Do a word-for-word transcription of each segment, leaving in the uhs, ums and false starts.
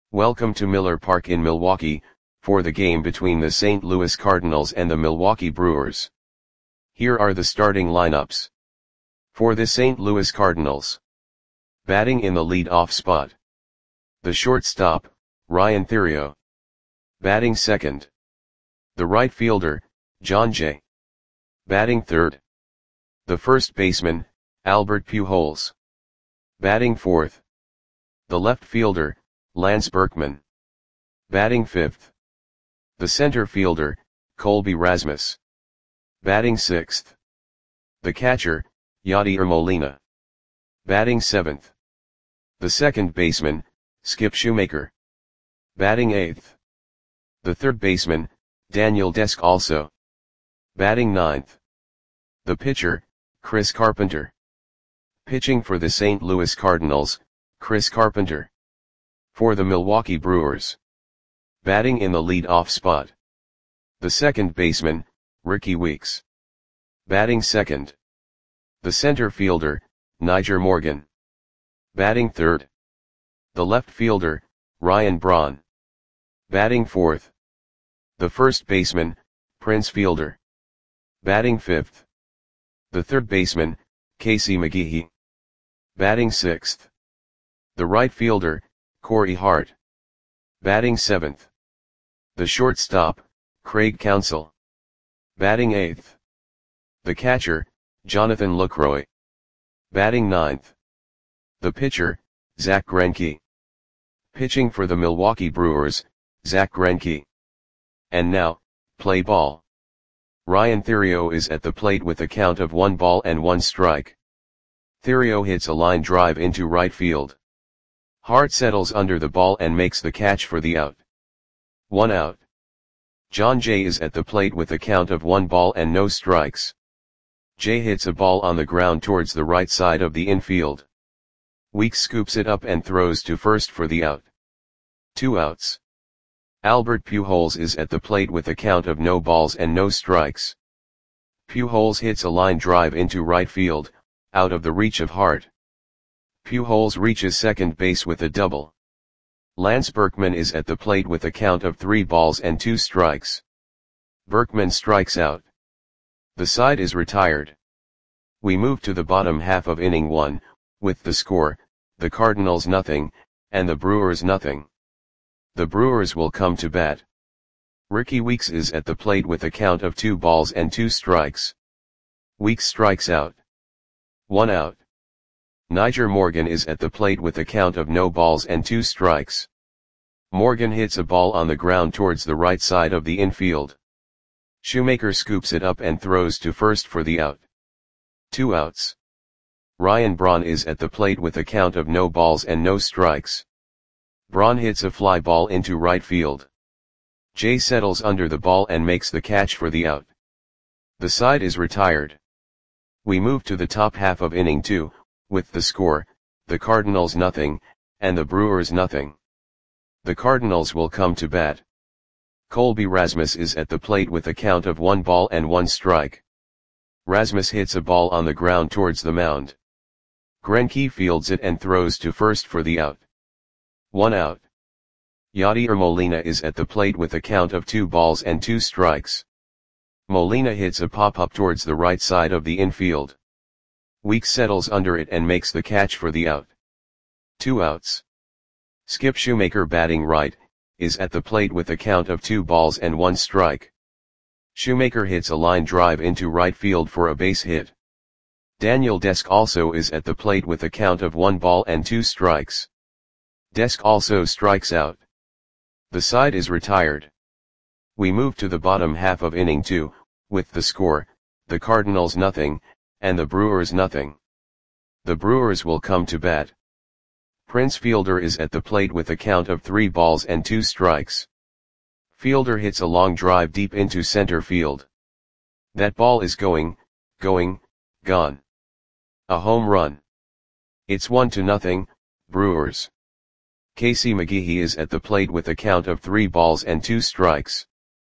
Welcome to Miller Park in Milwaukee, for the game between the Saint Louis Cardinals and the Milwaukee Brewers. Here are the starting lineups. For the Saint Louis Cardinals. Batting in the lead-off spot. The shortstop, Ryan Theriot. Batting second. The right fielder, Jon Jay. Batting third. The first baseman, Albert Pujols. Batting fourth. The left fielder, Lance Berkman. Batting fifth. The center fielder, Colby Rasmus. Batting sixth. The catcher, Yadier Molina. Batting seventh. The second baseman, Skip Shoemaker. Batting eighth. The third baseman, Daniel Descalso. Batting ninth. The pitcher, Chris Carpenter. Pitching for the Saint Louis Cardinals, Chris Carpenter. For the Milwaukee Brewers. Batting in the lead-off spot. The second baseman, Rickie Weeks. Batting second. The center fielder, Nyjer Morgan. Batting third. The left fielder, Ryan Braun. Batting fourth. The first baseman, Prince Fielder. Batting fifth. The third baseman, Casey McGehee. Batting sixth. The right fielder, Corey Hart. Batting seventh. The shortstop, Craig Counsell. Batting eighth. The catcher, Jonathan Lucroy. Batting ninth. The pitcher, Zack Greinke. Pitching for the Milwaukee Brewers, Zack Greinke. And now, play ball. Ryan Theriot is at the plate with a count of one ball and one strike. Theriot hits a line drive into right field. Hart settles under the ball and makes the catch for the out. One out. Jon Jay is at the plate with a count of one ball and no strikes. Jay hits a ball on the ground towards the right side of the infield. Weeks scoops it up and throws to first for the out. Two outs. Albert Pujols is at the plate with a count of no balls and no strikes. Pujols hits a line drive into right field, out of the reach of Hart. Pujols reaches second base with a double. Lance Berkman is at the plate with a count of three balls and two strikes. Berkman strikes out. The side is retired. We move to the bottom half of inning one, with the score, the Cardinals nothing, and the Brewers nothing. The Brewers will come to bat. Rickie Weeks is at the plate with a count of two balls and two strikes. Weeks strikes out. One out. Nyjer Morgan is at the plate with a count of no balls and two strikes. Morgan hits a ball on the ground towards the right side of the infield. Shoemaker scoops it up and throws to first for the out. Two outs. Ryan Braun is at the plate with a count of no balls and no strikes. Braun hits a fly ball into right field. Jay settles under the ball and makes the catch for the out. The side is retired. We move to the top half of inning two, with the score, the Cardinals nothing, and the Brewers nothing. The Cardinals will come to bat. Colby Rasmus is at the plate with a count of one ball and one strike. Rasmus hits a ball on the ground towards the mound. Greinke fields it and throws to first for the out. One out. Yadier Molina is at the plate with a count of two balls and two strikes. Molina hits a pop-up towards the right side of the infield. Weeks settles under it and makes the catch for the out. Two outs. Skip Shoemaker, batting right, is at the plate with a count of two balls and one strike. Shoemaker hits a line drive into right field for a base hit. Daniel Descalso is at the plate with a count of one ball and two strikes. Descalso strikes out. The side is retired. We move to the bottom half of inning two, with the score, the Cardinals nothing, and the Brewers nothing. The Brewers will come to bat. Prince Fielder is at the plate with a count of three balls and two strikes. Fielder hits a long drive deep into center field. That ball is going, going, gone. A home run. It's one to nothing, Brewers. Casey McGehee is at the plate with a count of three balls and two strikes.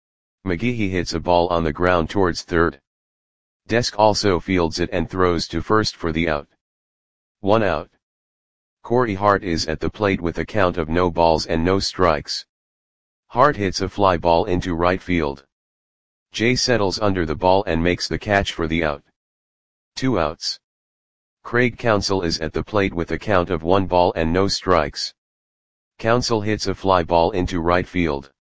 McGehee hits a ball on the ground towards third. Descalso fields it and throws to first for the out. One out. Corey Hart is at the plate with a count of no balls and no strikes. Hart hits a fly ball into right field. Jay settles under the ball and makes the catch for the out. Two outs. Craig Counsell is at the plate with a count of one ball and no strikes. Counsell hits a fly ball into right field.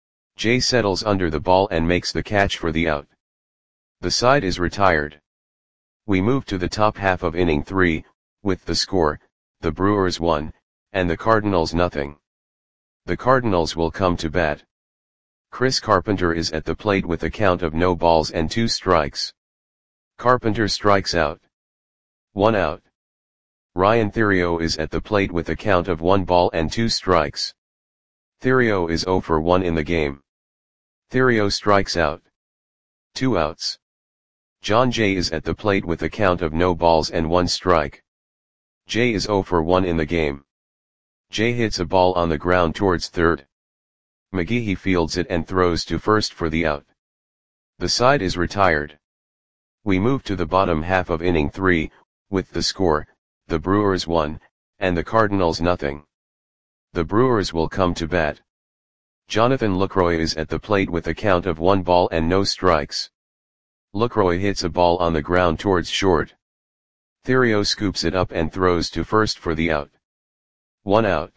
Jay settles under the ball and makes the catch for the out. The side is retired. We move to the top half of inning three, with the score, the Brewers one, and the Cardinals nothing. The Cardinals will come to bat. Chris Carpenter is at the plate with a count of no balls and two strikes. Carpenter strikes out. One out. Ryan Theriot is at the plate with a count of one ball and two strikes. Theriot is zero for one in the game. Theriot strikes out. Two outs. Jon Jay is at the plate with a count of no balls and one strike. Jay is zero for one in the game. Jay hits a ball on the ground towards third. McGehee fields it and throws to first for the out. The side is retired. We move to the bottom half of inning three, with the score, the Brewers one, and the Cardinals nothing. The Brewers will come to bat. Jonathan Lucroy is at the plate with a count of one ball and no strikes. Lucroy hits a ball on the ground towards short. Theriot scoops it up and throws to first for the out. One out.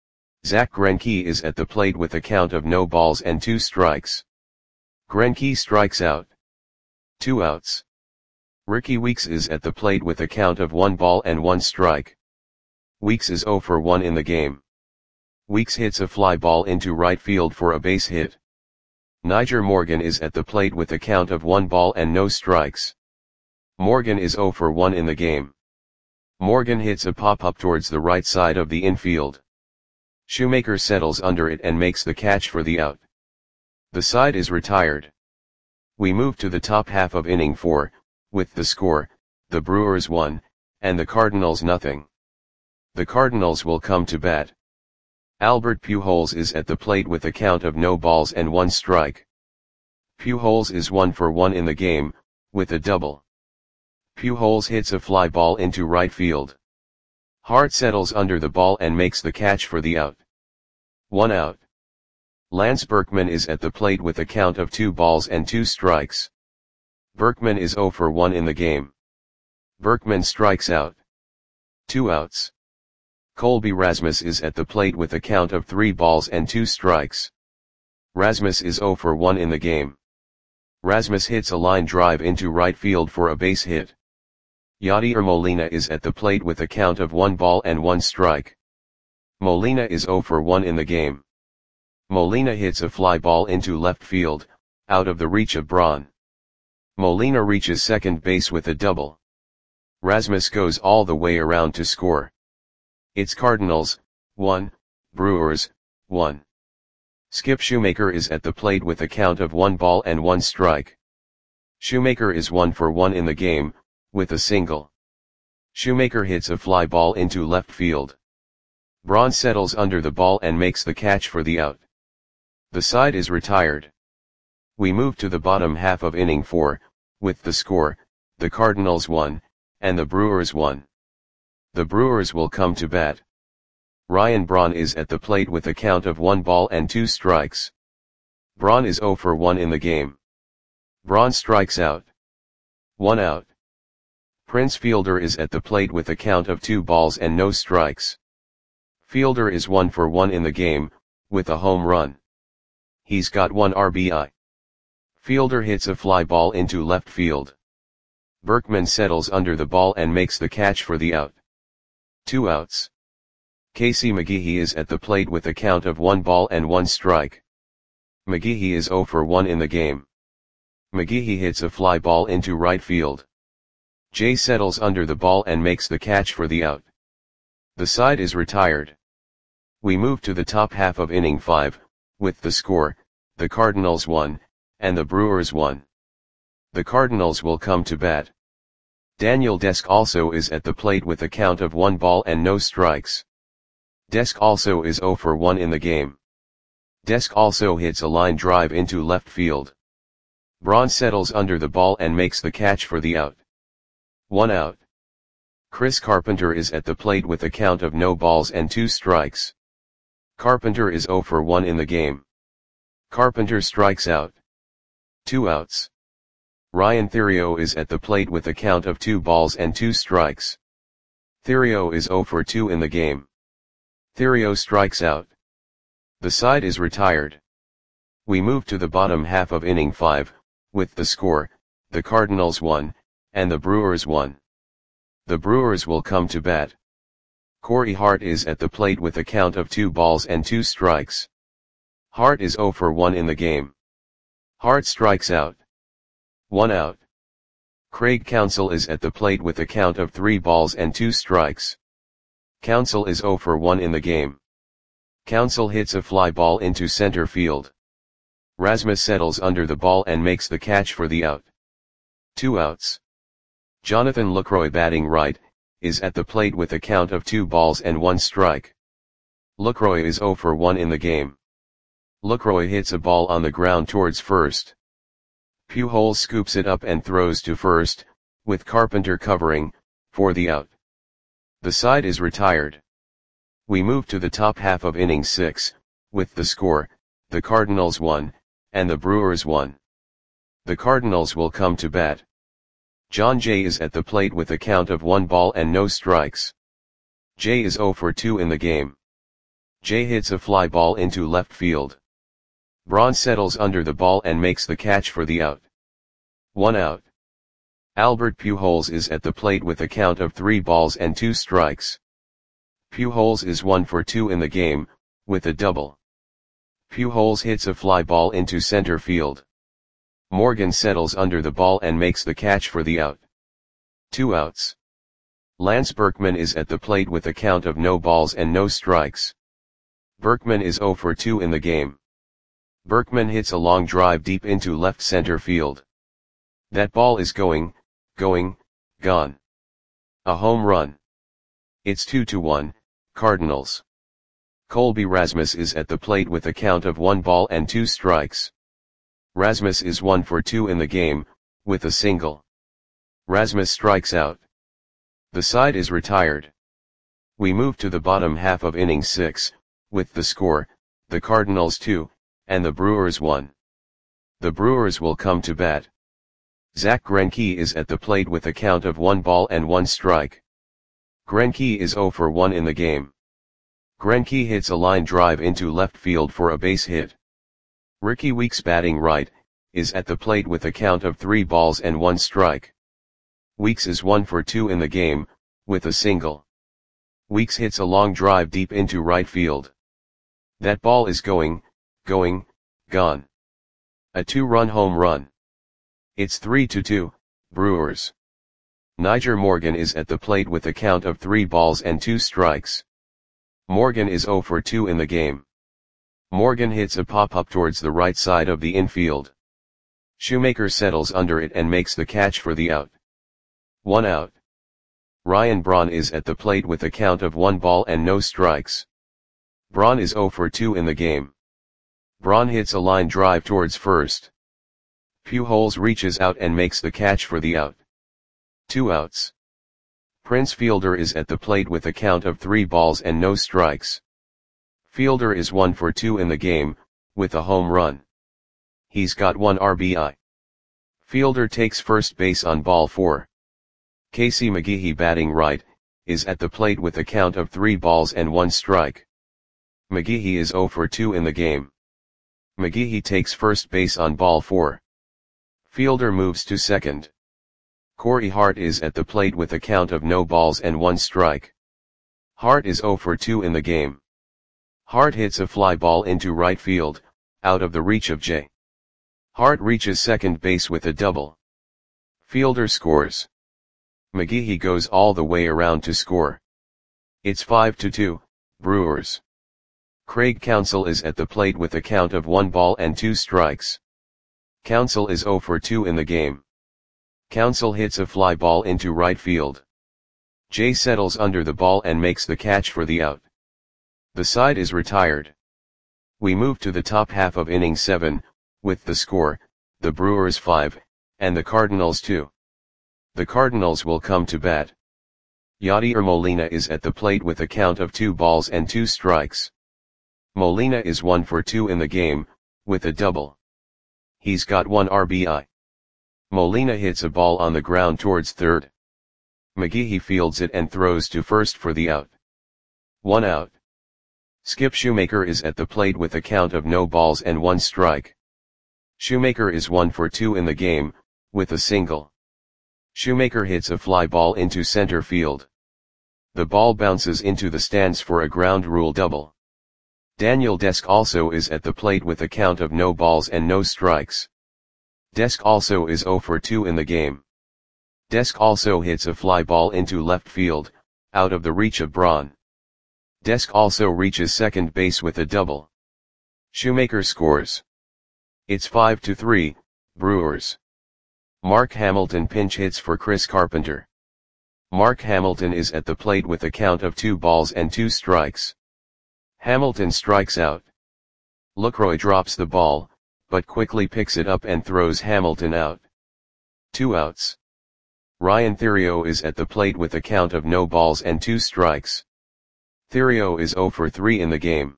Zach Greinke is at the plate with a count of no balls and two strikes. Greinke strikes out. Two outs. Ricky Weeks is at the plate with a count of one ball and one strike. Weeks is zero for one in the game. Weeks hits a fly ball into right field for a base hit. Nyjer Morgan is at the plate with a count of one ball and no strikes. Morgan is zero for one in the game. Morgan hits a pop-up towards the right side of the infield. Shoemaker settles under it and makes the catch for the out. The side is retired. We move to the top half of inning four, with the score, the Brewers one, and the Cardinals nothing. The Cardinals will come to bat. Albert Pujols is at the plate with a count of no balls and one strike. Pujols is one for one in the game, with a double. Pujols hits a fly ball into right field. Hart settles under the ball and makes the catch for the out. One out. Lance Berkman is at the plate with a count of two balls and two strikes. Berkman is zero for one in the game. Berkman strikes out. Two outs. Colby Rasmus is at the plate with a count of three balls and two strikes. Rasmus is zero for one in the game. Rasmus hits a line drive into right field for a base hit. Yadier Molina is at the plate with a count of one ball and one strike. Molina is zero for one in the game. Molina hits a fly ball into left field, out of the reach of Braun. Molina reaches second base with a double. Rasmus goes all the way around to score. It's Cardinals, one, Brewers, one. Skip Shoemaker is at the plate with a count of one ball and one strike. Shoemaker is one for one in the game, with a single. Shoemaker hits a fly ball into left field. Braun settles under the ball and makes the catch for the out. The side is retired. We move to the bottom half of inning four, with the score, the Cardinals one, and the Brewers one. The Brewers will come to bat. Ryan Braun is at the plate with a count of one ball and two strikes. Braun is zero for one in the game. Braun strikes out. One out. Prince Fielder is at the plate with a count of two balls and no strikes. Fielder is one for one in the game, with a home run. He's got one R B I. Fielder hits a fly ball into left field. Berkman settles under the ball and makes the catch for the out. Two outs. Casey McGehee is at the plate with a count of one ball and one strike. McGehee is zero for one in the game. McGehee hits a fly ball into right field. Jay settles under the ball and makes the catch for the out. The side is retired. We move to the top half of inning five, with the score, the Cardinals one, and the Brewers one. The Cardinals will come to bat. Daniel Desk also is at the plate with a count of one ball and no strikes. Desk also is zero for one in the game. Desk also hits a line drive into left field. Braun settles under the ball and makes the catch for the out. One out. Chris Carpenter is at the plate with a count of no balls and two strikes. Carpenter is zero for one in the game. Carpenter strikes out. Two outs. Ryan Theriot is at the plate with a count of two balls and two strikes. Theriot is zero for two in the game. Theriot strikes out. The side is retired. We move to the bottom half of inning five, with the score, the Cardinals one, and the Brewers one. The Brewers will come to bat. Corey Hart is at the plate with a count of two balls and two strikes. Hart is zero for one in the game. Hart strikes out. One out. Craig Counsell is at the plate with a count of three balls and two strikes. Counsell is zero for one in the game. Counsell hits a fly ball into center field. Rasmus settles under the ball and makes the catch for the out. Two outs. Jonathan Lucroy, batting right, is at the plate with a count of two balls and one strike. Lucroy is zero for one in the game. Lucroy hits a ball on the ground towards first. Pujols scoops it up and throws to first, with Carpenter covering, for the out. The side is retired. We move to the top half of inning six, with the score, the Cardinals one, and the Brewers one. The Cardinals will come to bat. John Jay is at the plate with a count of one ball and no strikes. Jay is zero for two in the game. Jay hits a fly ball into left field. Braun settles under the ball and makes the catch for the out. One out. Albert Pujols is at the plate with a count of three balls and two strikes. Pujols is one for two in the game, with a double. Pujols hits a fly ball into center field. Morgan settles under the ball and makes the catch for the out. Two outs. Lance Berkman is at the plate with a count of no balls and no strikes. Berkman is zero for two in the game. Berkman hits a long drive deep into left center field. That ball is going, going, gone. A home run. It's two to one, Cardinals. Colby Rasmus is at the plate with a count of one ball and two strikes. Rasmus is one for two in the game, with a single. Rasmus strikes out. The side is retired. We move to the bottom half of inning six, with the score, the Cardinals two, and the Brewers one. The Brewers will come to bat. Zach Greinke is at the plate with a count of one ball and one strike. Greinke is zero for one in the game. Greinke hits a line drive into left field for a base hit. Ricky Weeks, batting right, is at the plate with a count of three balls and one strike. Weeks is one for two in the game, with a single. Weeks hits a long drive deep into right field. That ball is going, going, gone. A two-run home run. It's three to two, Brewers. Nyjer Morgan is at the plate with a count of three balls and two strikes. Morgan is zero for two in the game. Morgan hits a pop-up towards the right side of the infield. Shoemaker settles under it and makes the catch for the out. One out. Ryan Braun is at the plate with a count of one ball and no strikes. Braun is zero for two in the game. Braun hits a line drive towards first. Pujols reaches out and makes the catch for the out. Two outs. Prince Fielder is at the plate with a count of three balls and no strikes. Fielder is one for two in the game, with a home run. He's got one R B I. Fielder takes first base on ball four. Casey McGehee, batting right, is at the plate with a count of three balls and one strike. McGehee is zero for two in the game. McGehee takes first base on ball four. Fielder moves to second. Corey Hart is at the plate with a count of no balls and one strike. Hart is zero for two in the game. Hart hits a fly ball into right field, out of the reach of Jay. Hart reaches second base with a double. Fielder scores. McGehee goes all the way around to score. It's five to two, Brewers. Craig Counsell is at the plate with a count of one ball and two strikes. Counsell is zero for two in the game. Counsell hits a fly ball into right field. Jay settles under the ball and makes the catch for the out. The side is retired. We move to the top half of inning seven, with the score, the Brewers five, and the Cardinals two. The Cardinals will come to bat. Yadier Molina is at the plate with a count of two balls and two strikes. Molina is one for two in the game, with a double. He's got one R B I. Molina hits a ball on the ground towards third. McGehee fields it and throws to first for the out. One out. Skip Shoemaker is at the plate with a count of no balls and one strike. Shoemaker is one for two in the game, with a single. Shoemaker hits a fly ball into center field. The ball bounces into the stands for a ground rule double. Daniel Desk also is at the plate with a count of no balls and no strikes. Desk also is zero for two in the game. Desk also hits a fly ball into left field, out of the reach of Braun. Desk also reaches second base with a double. Shoemaker scores. It's five to three, Brewers. Mark Hamilton pinch hits for Chris Carpenter. Mark Hamilton is at the plate with a count of two balls and two strikes. Hamilton strikes out. Lucroy drops the ball, but quickly picks it up and throws Hamilton out. Two outs. Ryan Theriot is at the plate with a count of no balls and two strikes. Theriot is zero for three in the game.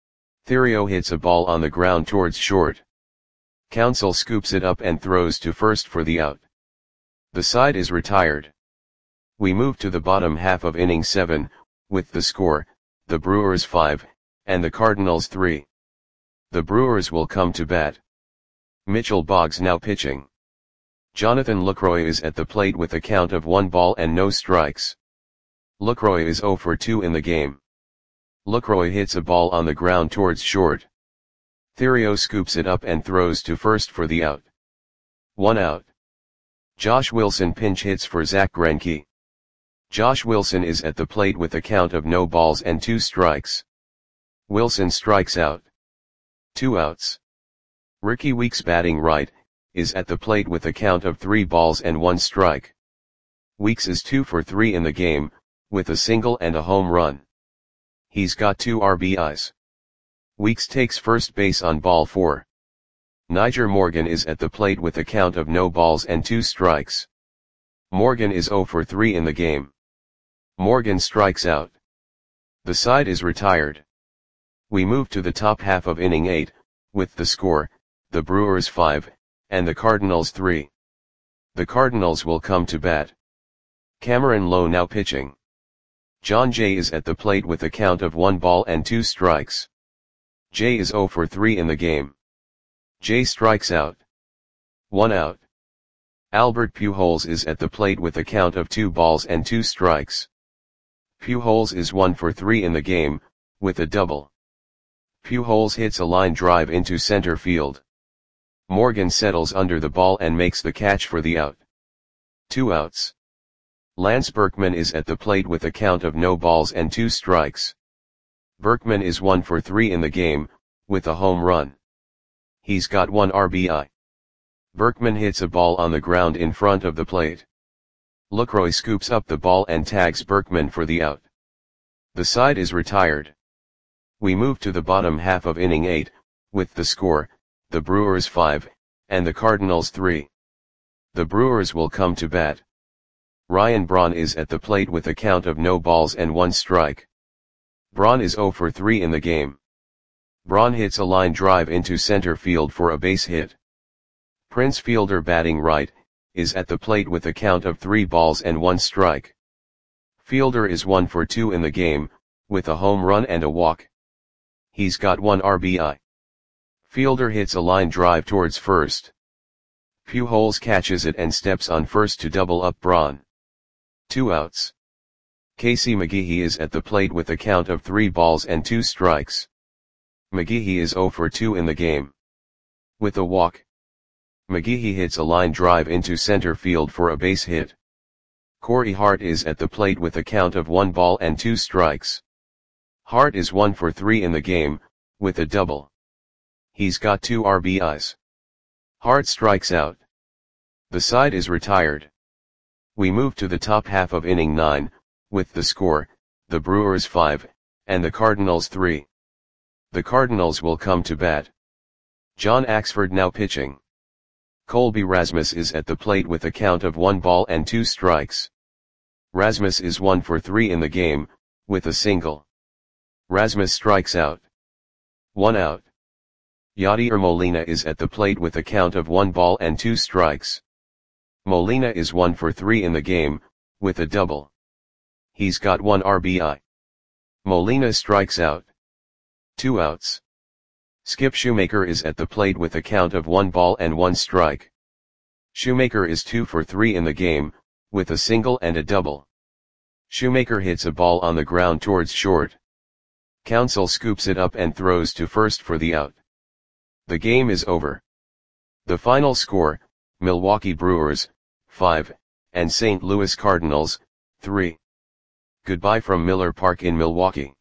Theriot hits a ball on the ground towards short. Counsell scoops it up and throws to first for the out. The side is retired. We move to the bottom half of inning seven, with the score, the Brewers five, and the Cardinals three. The Brewers will come to bat. Mitchell Boggs now pitching. Jonathan Lucroy is at the plate with a count of one ball and no strikes. Lucroy is zero for two in the game. Lucroy hits a ball on the ground towards short. Theriot scoops it up and throws to first for the out. One out. Josh Wilson pinch hits for Zach Greinke. Josh Wilson is at the plate with a count of no balls and two strikes. Wilson strikes out. Two outs. Ricky Weeks batting right, is at the plate with a count of three balls and one strike. Weeks is two for three in the game, with a single and a home run. He's got two R B Is. Weeks takes first base on ball four. Nyjer Morgan is at the plate with a count of no balls and two strikes. Morgan is zero for three in the game. Morgan strikes out. The side is retired. We move to the top half of inning eight, with the score, the Brewers five, and the Cardinals three. The Cardinals will come to bat. Cameron Lowe now pitching. John Jay is at the plate with a count of one ball and two strikes. Jay is zero for three in the game. Jay strikes out. One out. Albert Pujols is at the plate with a count of two balls and two strikes. Pujols is one for three in the game, with a double. Pujols hits a line drive into center field. Morgan settles under the ball and makes the catch for the out. Two outs. Lance Berkman is at the plate with a count of no balls and two strikes. Berkman is one for three in the game, with a home run. He's got one R B I. Berkman hits a ball on the ground in front of the plate. Lucroy scoops up the ball and tags Berkman for the out. The side is retired. We move to the bottom half of inning eight, with the score, the Brewers five, and the Cardinals three. The Brewers will come to bat. Ryan Braun is at the plate with a count of no balls and one strike. Braun is zero for three in the game. Braun hits a line drive into center field for a base hit. Prince Fielder batting right, is at the plate with a count of three balls and one strike. Fielder is one for two in the game, with a home run and a walk. He's got one R B I. Fielder hits a line drive towards first. Pujols catches it and steps on first to double up Braun. Two outs. Casey McGehee is at the plate with a count of three balls and two strikes. McGehee is zero for two in the game. With a walk. McGehee hits a line drive into center field for a base hit. Corey Hart is at the plate with a count of one ball and two strikes. Hart is one for three in the game, with a double. He's got two R B Is. Hart strikes out. The side is retired. We move to the top half of inning nine, with the score, the Brewers five, and the Cardinals three. The Cardinals will come to bat. John Axford now pitching. Colby Rasmus is at the plate with a count of one ball and two strikes. Rasmus is one for three in the game, with a single. Rasmus strikes out. One out. Yadier Molina is at the plate with a count of one ball and two strikes. Molina is one for three in the game, with a double. He's got one R B I. Molina strikes out. Two outs. Skip Shoemaker is at the plate with a count of one ball and one strike. Shoemaker is two for three in the game, with a single and a double. Shoemaker hits a ball on the ground towards short. Counsell scoops it up and throws to first for the out. The game is over. The final score, Milwaukee Brewers, five, and Saint Louis Cardinals, three. Goodbye from Miller Park in Milwaukee.